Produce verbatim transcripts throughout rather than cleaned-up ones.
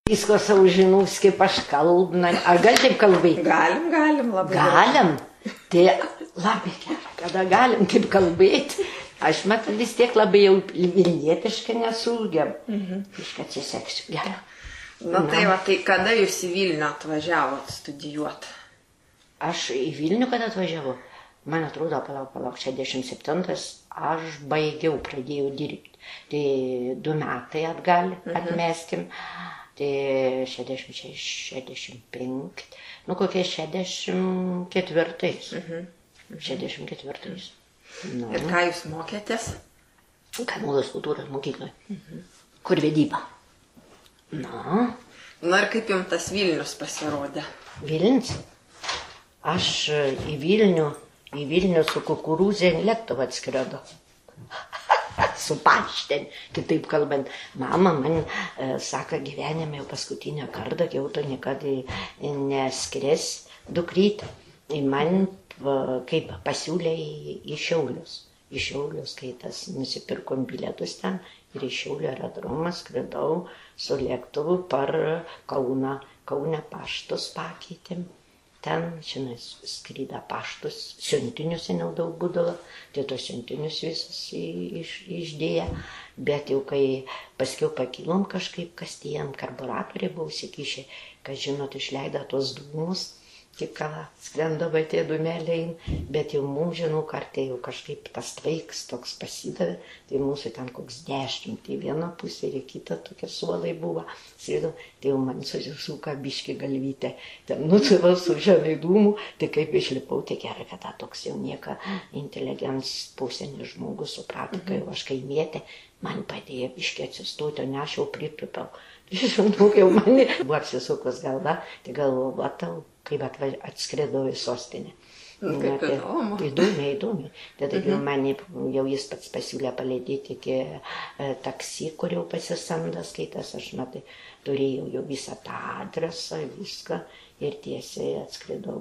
Visko savo žinus, kaip aš kalbna. Ar gal taip kalbėti? Galim, galim, labai gerai. Galim. Tai labai gerai, kada galim taip kalbėti. Aš matau vis tiek labai jau vilnietiškai nesugeb. Mhm. Kažką atsiseksiu. Gerai. Na tai va, tai kada jūs į Vilnių atvažiavot studijuoti? Aš į Vilnių kada atvažiavau? Man atrodo, palauk, palauk, šešiasdešimt septintas aš baigiau, pradėjau dirbti. Tai du metai atgal atmeskim. Tai šešiasdešimt šeši, šešiasdešimt penki, nu kokie šešiasdešimt ketvirtais. šešiasdešimt ketvirtais. Nu. Ir ką jūs mokėtės? Kainuolos kultūros mokykloje. Mhm. Kur vedyba. Na. Na ir kaip jums tas Vilnius pasirodė? Vilnius? Aš į Vilnių, į Vilnių su kukurūzė lėktuvu atskrido. Su pašten, kitaip kalbant. Mama man e, sako, gyvenime jau paskutinę kartą, jau to niekada neskris dukrytę. Ir man va, kaip pasiūlė į, į Šiaulius. Į Šiaulius, kai tas nusipirkom bilietus ten ir į Šiaulių aerodromą skridau su lėktuvu per Kauną. Kaune paštus pakeitėm. Ten, žinai, skryda paštus, siuntinius seniau daug būdavo, tai tos siuntinius visus iš, išdėję, bet jau kai paskiau pakilom kažkaip kastėjom, karburatoriai buvo įsikišę, kad žinot, išleido tos dūmus, tik ką skrendavo tie dūmeliai, bet jau mums, žinau, kartai jau kažkaip tas tvaiks toks pasidavė, tai mūsų ten koks dešimt, tai viena pusė ir kita tokie suolai buvo, sėdau, tai jau man susisuka biški galvytė, ten nutsivau su žemai dūmų, tai kaip išlipau, tai gerai, kad toks jau nieka inteligens pusėnis žmogus suprato, kai aš kaimietė, man padėjo biški atsistoti, o ne aš jau pritupau. Žinau, jau mane buvo apsisukus galva, tai galvotau, kaip atskridau į sostinę. Kaip įdomu. Įdomi, įdomi. Tada jau mane, jau jis pats pasiūlė palėdėti iki taksi, kur jau pasisamdas, kai tas aš, matai, turėjau jau visą tą adresą, viską. Ir tiesiai atskridau,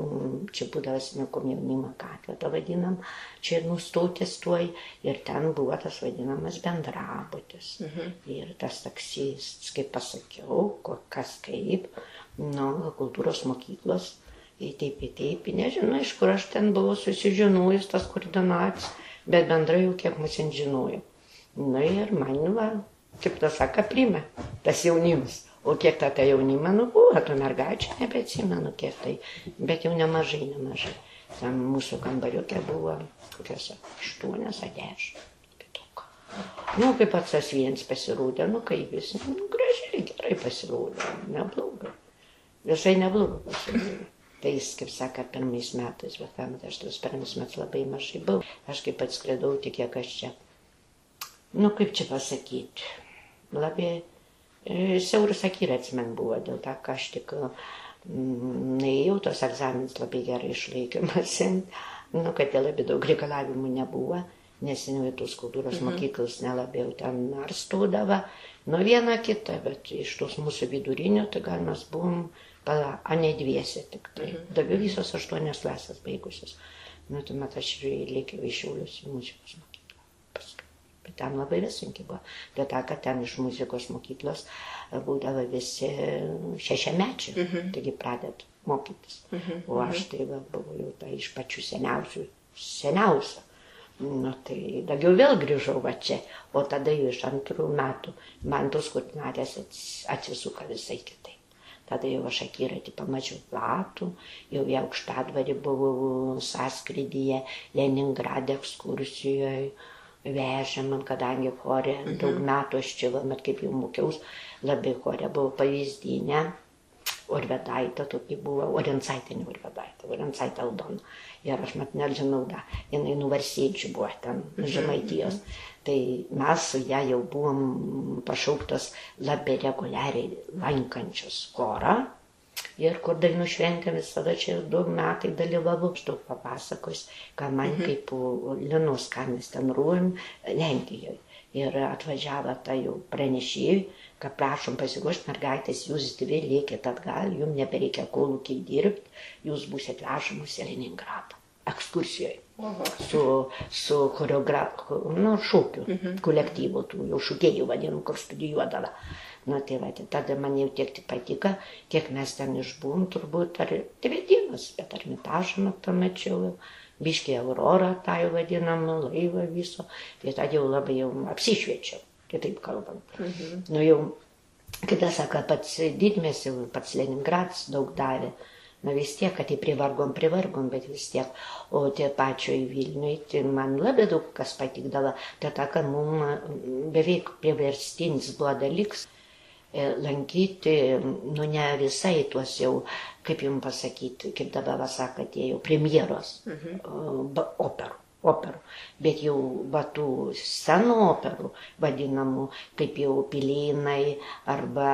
čia būdavas nekom jaunimo gatvė, tą vadinam, čia ir nustotės tuoj, ir ten buvo tas vadinamas bendrabutis. Mhm. Ir tas taksistas, kaip pasakiau, kas kaip, nu, kultūros mokyklos, ir taip, ir taip, nežinau, iš kur aš ten buvau susižinojus tas koordinats, bet bendrai jau kiek mus ten žinojau. Na ir man, va, kaip tas saka, primė, tas jaunimas. O kiek tą tą jaunimą, nu buvo, to mergaičių nebeatsimenu kiek tai, bet jau nemažai, nemažai. Ten mūsų kambariukė buvo kokios aštuonios ar dešimt. Nu, kaip pats tas vienas pasirodė, nu kaip jis, nu, gražiai, gerai pasirodė, neblogai. Visai neblogai pasirodė. Tai jis, kaip saka, pirmais metais, bet kam, aš tos pirmais metais labai mažai buvau. Aš kaip atskridau, tik kiek aš čia, nu, kaip čia pasakyti, labai... Siauras akiratis man buvo, dėl to, kad aš tik nuėjau, tos egzaminus labai gerai išlaikymas, nu, kad labai daug reikalavimų nebuvo, nes jau tos kultūros mokyklos nelabiau ten ar stodavo, nu vieną kitą, bet iš tos mūsų vidurinio, tai gal mes buvom, a ne dviese tik tai, dabar visos aštuonias klasės baigusios. Nu, tuomet aš lėkiau į Šiaulius į muzikos mokyklą. Bet ten labai sunkiai buvo. Dėl to, kad ten iš muzikos mokyklos būdavo visi šešiamečiai, mhm. taigi pradėt mokytis. Mhm. O aš tai va, buvau jau tai iš pačių seniausių, seniausia. Nu, tai daugiau vėl grįžau va čia, o tada jau iš antrų metų man tos koordinatės atsisuka visai kitaip. Tada jau aš akiratį pamačiau platų, jau į Aukštadvarį buvau sąskrydyje, Leningrade ekskursijoje, vežė man, kadangi chore, mhm. daug metų aš čia, bet kaip jau mokiaus, labai chore buvau pavyzdinė, Orvedaitė tokia buvo, Orencaitė, ne Orvedaitė, Orencaitė Aldona. Ir aš mat nežinau, da, jinai nuvarsiečių buvo ten, Žemaitijos. Tai mes su ją jau buvom pašauktos labai reguliariai lankančios chorą. Ir kur dainų šventė visada čia du metai dalyvavau, aš daug papasakos, ką man mhm. kaip Linos, ką mes ten ruojam Lenkijoje. Ir atvažiavo tą jau pranešėjui, kad prašom pasiguošti mergaitės, jūs dvi lėkit atgal, jums nebereikia kolūkiai dirbti, jūs būsit vežamus į Leningradą, ekskursijoje. Oho. Su, su choreografu, nu, šūkiu, mhm. kolektyvu, tų jau šūkėjų vadinų, kur studijuodavo. Nu, tai va, tai tada man jau tiek tik patiko, kiek mes ten išbuvom, turbūt ar dvi dienas, bet Ermitažą pamačiau, biškį Aurorą, tą jau vadinamą laivą viso, tai tada jau labai jau apsišviečiau, kitaip kalbant. Mhm. Nu jau, kita sako, pats didmiestis, pats Leningradas daug davė. Na vis tiek, kad tai privargom, privargom, bet vis tiek. O tie pačioj Vilniui, tai man labai daug kas patikdavo. Tai ta, kad mums beveik priverstinis buvo dalykas lankyti, nu ne visai tuos jau, kaip jums pasakyti, kaip dabar sakot, jau premjeros mhm. operų. operų, bet jau va tų senų operų vadinamų, kaip jau Pilėnai arba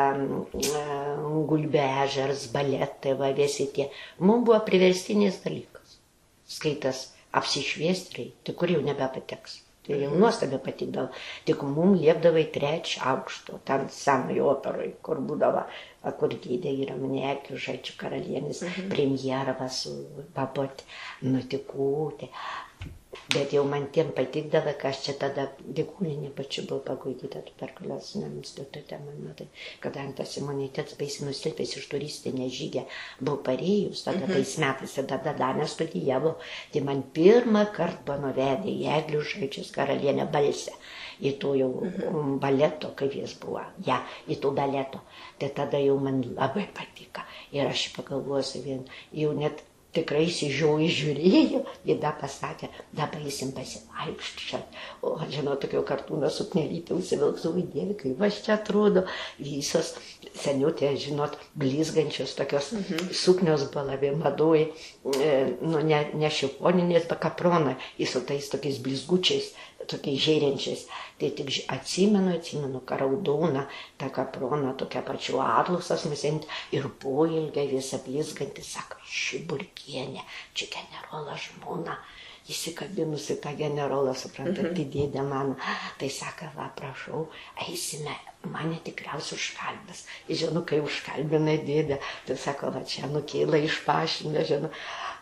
uh, Gulbė ežeras, baletai, va visi tie. Mums buvo priverstinis dalykas. Skaitas apsišviestrai, tai kur jau nebepateks. Tai jau nuostabiai patikdavo. Tik mums liepdavo į trečią aukšto, ten senoj operoj, kur būdavo, kur gydė yra Mnekių, Žaičių karalienis, mhm. premjerava su babot, nutikūtė. Bet jau man tiem patikdavo, kad aš čia tada Dikūninė pačiu buvau paguldyta tuberkulioziniam institute, man, tai, kadangi tas imunitetas baisiai nusilpęs iš turistinę žygę buvau parėjus, tada mm-hmm. tais metais, tada Danė studijavo, tai man pirmą kartą buvo nuvedę į Eglių Žaičius karalienę Balsę, į tų jau mm-hmm. baleto, kaip jis buvo, ja, į tų baleto. Tai tada jau man labai patiko. Ir aš pagalvosiu vien, jau net tikrai įsižiūrėjau, žiūrėjau, ir da pasakė, da paeisim pasivaikščiot. O, žinau, tokio kartūno suknelytę užsivilksau, į Dievį, kaip aš čia atrodo, visos seniutė, žinot, blizgančios tokios mhm. suknios buvo labai madoj, e, nu, ne, ne šifoninės, bet kapronai, ir su tais tokiais blizgučiais, tokiais žėrinčiais. Tai tik atsimenu, atsimenu, karaudoną, tą kaproną, tokia pačiu atlusas nusimt ir poilgai visą blizgantį, sako, Šiburkienė, čia generolas žmona, įsikabinusi tą generolą, suprantat, tai dėdė mano, tai sako, va, prašau, eisime, mane tikriausiai užkalbės. Žinau, kai užkalbina dėdė, tai sako, va, čia nukėlė iš pašinę, žinau.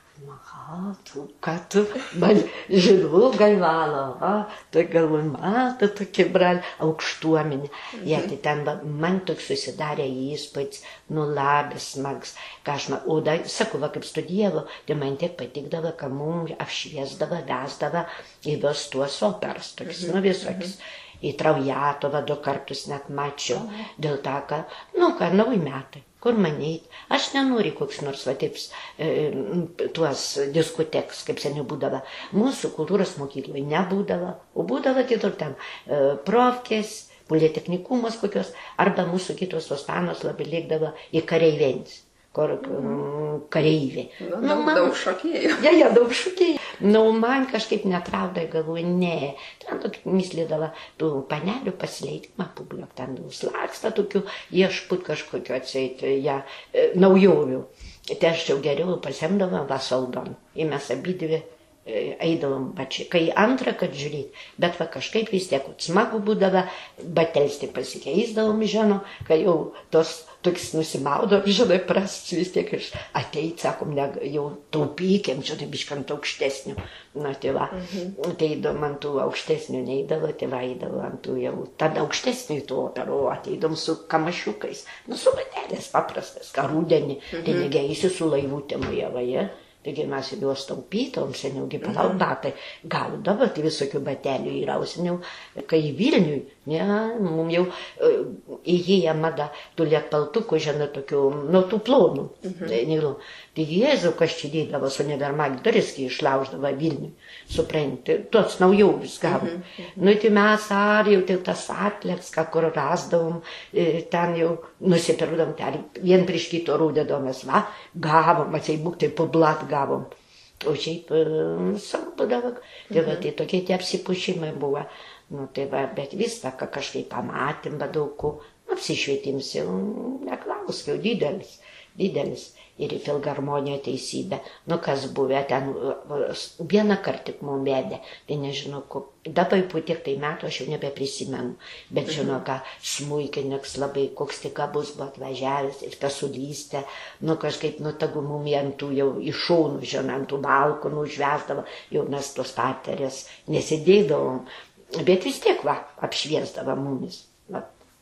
Aha, tu, ką tu, man žinau, galvalo, a, tai galvoju, mato tokie brali, aukštuomenė. Mhm. Jie, tai ten, man toks susidarė įspūdis, nu labas, smags, ką aš man, o da, sakau, va, kaip studijavo, tai man tiek patikdavo, kad mums apšviesdavo, vesdavo į vis tuos operas, toks, mhm. nu visokius. Į Traujatovą du kartus net mačiau, mhm. dėl to, kad, nu, ką, nauji metai. Kur man eit? Aš nenoriu koks nors, va, taip, e, tuos diskoteks, kaip seniau būdavo. Mūsų kultūros mokykloje nebūdavo, o būdavo kitur ten e, profkės, politechnikumas kokios, arba mūsų kitos ostanos labai lėkdavo į kareivenis, kur mm, kareivė. Nu, nu, man, daug šokėjų. Ja, ja, daug šokėjų. Nu, man kažkaip netraudai, galvoju, ne. Ten tokį mislydavo, tų panelių pasileidimą publik, ten slaksta tokių, iešput kažkokio atseit, ja, naujovių. Tai aš jau geriau pasemdavo Vasaldon. Ir mes abidvi eidavom pačiai. Kai antrą, kad žiūrėt, bet va kažkaip vis tiek smagu būdavo, batelsti pasikeisdavom, žinau, kai jau tos toks nusimaudo, žinai, prasts vis tiek iš ateit, sakom, ne, jau taupykiam, žinai, biškant aukštesnių. Na, tai va, mhm. tai man tų aukštesnių neįdavo, tai va, įdavo ant tų jau, tada aukštesnių tų operų, ateidom su kamašiukais, nu, su batelės paprastas, ką rudenį, mhm. tai negeisi su laivutėm, jie va, jie. Taigi mes juos taupytom, seniaugi palauk batai gaudavo, tai visokių batelių įrausiniau, kai Vilniui, ne, mums jau uh, įgyja mada tų lietpaltukų, žinai, tokių, nu, tų plonų. Mhm. Tai Jėzau, kas čia dėdavo su nevermagi, duris, kai išlauždavo Vilniui, supranti, tuos naujovis gavom. Mhm. Nu, tai mes ar jau tai tas atleks, ką kur rasdavom, ten jau nusipirkdavom, ten vien prieš kito rūdėdomės, va, gavom, atsiai būk, tai po blat gavom. O šiaip savo būdavo, tai va, tai tokie tie apsipušimai buvo. Nu, tai va, bet viską, ką kažkaip pamatėm, va daug, apsišvietims jau neklausk, jau didelis, didelis. Ir į Filharmoniją teisybę. Nu, kas buvę ten, vieną kartą tik mums vedė, tai nežinau, dabar po tiek tai metų aš jau nebeprisimenu, bet žinau, ką smuikiniks labai, koks tik bus buvo atvažiavęs ir tas sudystė, nu, kažkaip, nu, tagu mum ant tų jau iš šonų, žinau, ant tų balkonų užvesdavo, jau mes tos patarės nesidėdavom, bet vis tiek, va, apšviesdavo mumis. Va.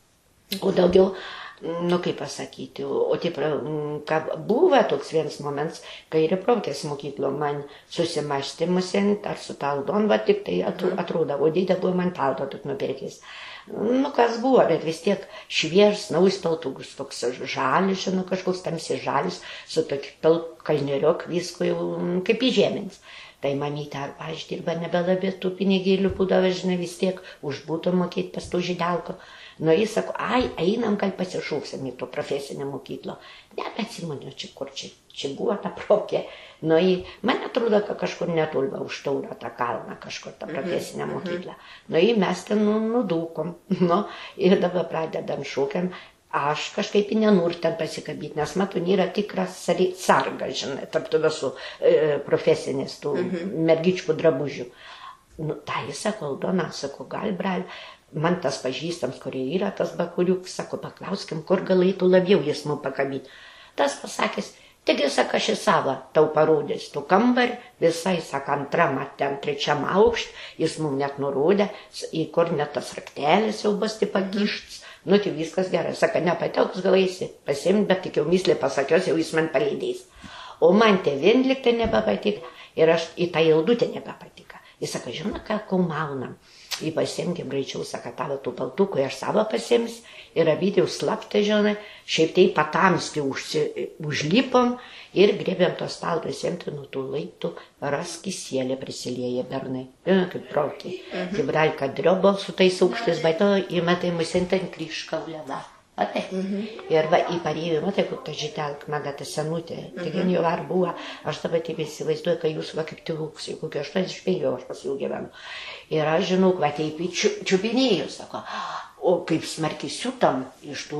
O daugiau, nu kaip pasakyti, o taip, ką buvo toks vienas moments, kai ir Praukės mokyklo man susimastymusiant, ar su taldon, va tik tai atrodo, o dėdė buvo man taldo tik nupirkęs. Nu, kas buvo, bet vis tiek šviežs, naujus paltukus, toks žalis, žinau, kažkoks tamsi žalis, su tokiu kalneriok visko jau kaip įžemins. Tai mamytė, ar aš dirba nebelabė tų pinigėlių būdavo, žinai, vis tiek užbūtų mokėti pas tų žydelko. Nu, jis sako, ai, einam, gal pasišauksim į to profesinę mokyklą. Nebeatsimenu, čia kur čia, čia buvo ta Praukė. Nu, man atrodo, kad kažkur netulba už taurą tą kalną, kažkur tą profesinę mokyklą. Nu, mes ten nu, nudūkom. Nu, ir dabar pradedam šūkiam. Aš kažkaip nenoriu ten pasikabyti, nes matau, nėra tikras sargas, žinai, tarp tų visų e, profesinės, tų mergičkų drabužių. Nu, tai jis sako, Aldona, sako, gal, brali, man tas pažįstams, kurie yra, tas bakuriuks, sako, paklauskim, kur galėtų labiau jis mums pakabyti. Tas pasakęs, taigi, sako, aš į savo tau parodęs tų kambarį, visai, sako, antram, ten trečiam aukšt, jis mums net nurodė, į kur net tas raktelis jau bus taip pakištas. Nu, tai viskas gerai, sako, nepatauks galėsi pasimti, bet tik jau myslė pasakios, jau jis man paleidės. O man te vien liktai nebepatika ir aš į tą jaudutę nebepatika. Jis sako, žinau, ką kumaunam. Jį pasiimkim greičiau, sako, tavo tų paltukų, aš savo pasiims ir abydėjau slaptą, žinai, šiaip tai patamsti užsi, užlipom ir grėbėm tos stalą pasiimti nuo tų laiptų, raskisėlė prisilieja bernai, žinai, kaip Praukė. Mhm. Tai bralka driobo su tais aukštais, bet to įmetai musinti ant kryškaulę, va. Matai? Mhm. Ir va, į pareivį, matai, kur ta žydelk, mada ta senutė, tai vien jau ar buvo, aš dabar taip įsivaizduoju, kad jūs va kaip tėvuks, kokie aštuoniasdešimt penki aš pas jau gyvenu. Ir aš žinau, va taip į čiupinėjus, sako, o kaip smarkiai siutam iš tų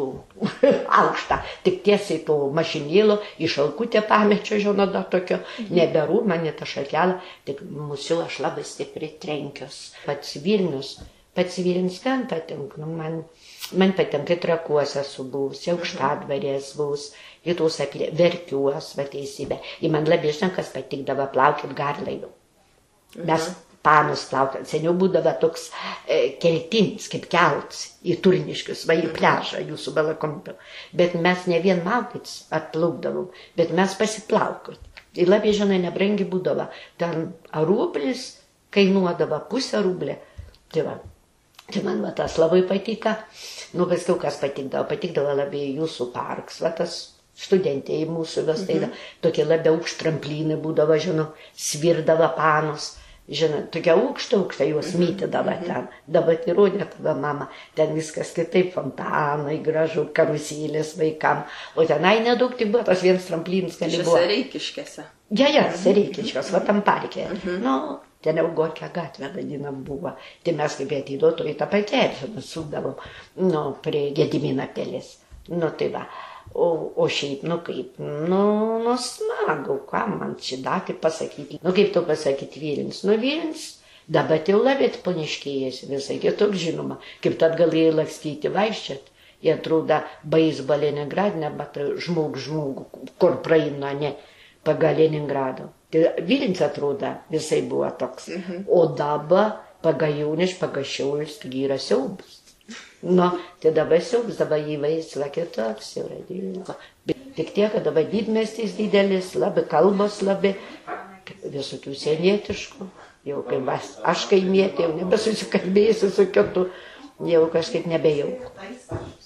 aukštą, tik tiesiai to mašinėlo, iš alkutę pamečio, žinau, dar tokio, neberų, mane ta šakelė, tik mūsų aš labai stipriai trenkios. Pats Vilnius, pats Vilnius gan patinka, nu, man... Man patinka Trakuose esu buvusi, Aukštadvarės buvus, į tos apie Verkiuos, va teisybė. Ir man labai žinau, kas patikdavo plaukit garlaiviu. Mes panus plaukėm, seniau būdavo toks e, keltinis, kaip kelts į Turniškius, va į pliažą jūsų balakompių. Bet mes ne vien maukits atplaukdavom, bet mes pasiplaukot. Ir labai žinai, nebrangi būdavo. Ten rublis kainuodavo pusę rublę. Tai va. Tai man va tas labai patika, nu paskiau kas patikdavo, patikdavo labai jūsų parks, va tas studentėjai mūsų vis tai da, tokie labiau aukšt tramplynai būdavo, žinau, svirdavo panus, žinau, tokia aukšta aukšta juos mytydavo ten, dabar įrodė tada mama, ten viskas kitaip, fontanai, gražu, karusėlės vaikam, o tenai nedaug tik buvo, tas vienas tramplynas gali buvo. Čia Sereikiškėse. Ja, ja, Sereikiškės, va tam parke, nu. Ten jau Gorkio gatvė vadinam buvo. Tai mes kaip ateidoto į tą pakersiną sukdavom, nu, prie Gedimino pelės. Nu, tai va. O, o šiaip, nu kaip, nu, nu, smagu, ką man čia dar kaip pasakyti. Nu, kaip tu pasakyti Vilnius? Nu, Vilnius, dabar jau labėt paniškėjęs visai kitoks, žinoma. Kaip tad galėjai lakstyti, vaikščiat. Jie atrodo, beisbo Leningradne, bet žmog žmogų, kur praeina, ne, pagal Leningrado. Tai Vilnius atrodo, visai buvo toks. Mhm. O dabar pagajauniš, pagašiaulis, tai yra siaubas. Nu, tai dabar siaubas, dabar įvaizda kitoks jau yra Vilnius. Tik tiek, kad dabar didmiestis didelis, labai kalbos, labai visokių senietiškų. Jau kaip aš kaimietė, jau nebesusikalbėjusi su kitu, jau kažkaip nebejauku.